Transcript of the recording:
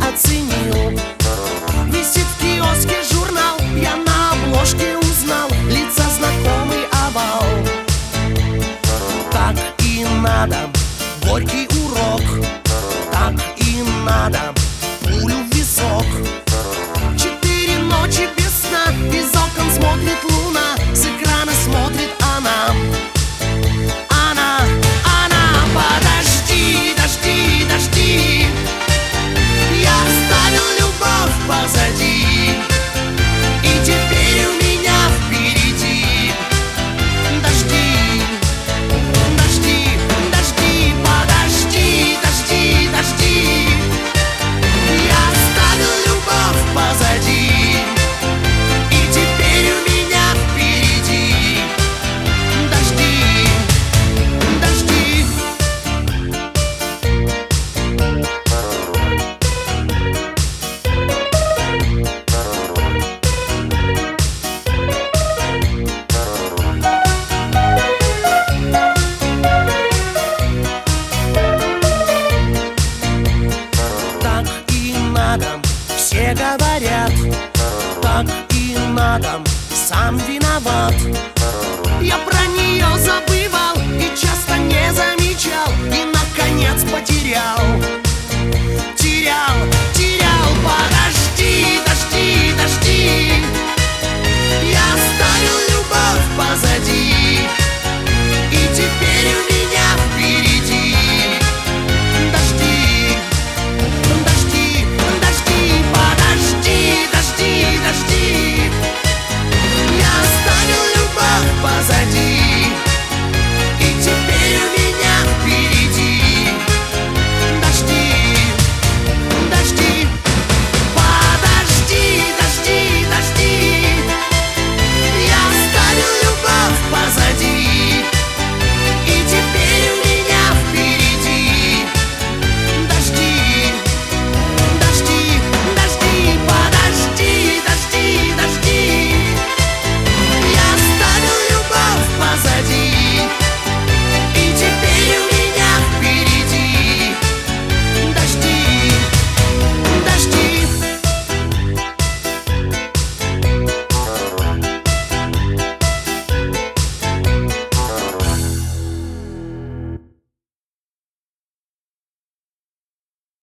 оценил. Висит в киоске журнал, я на обложке узнал лица знакомый овал. Так и надо, горький урок, так и надо, пулю в висок. 4 ночи без сна, из окон смотрит луна, с экрана смотрит она. Подожди, дожди, дожди, я оставил любовь позади, и теперь у меня впереди дожди, дожди, дожди, подожди, дожди, дожди, я оставил любовь позади, и теперь у меня впереди дожди, дожди. Все говорят, так и надо, сам виноват. Я про нее забывал и часто не замечал, и наконец потерял.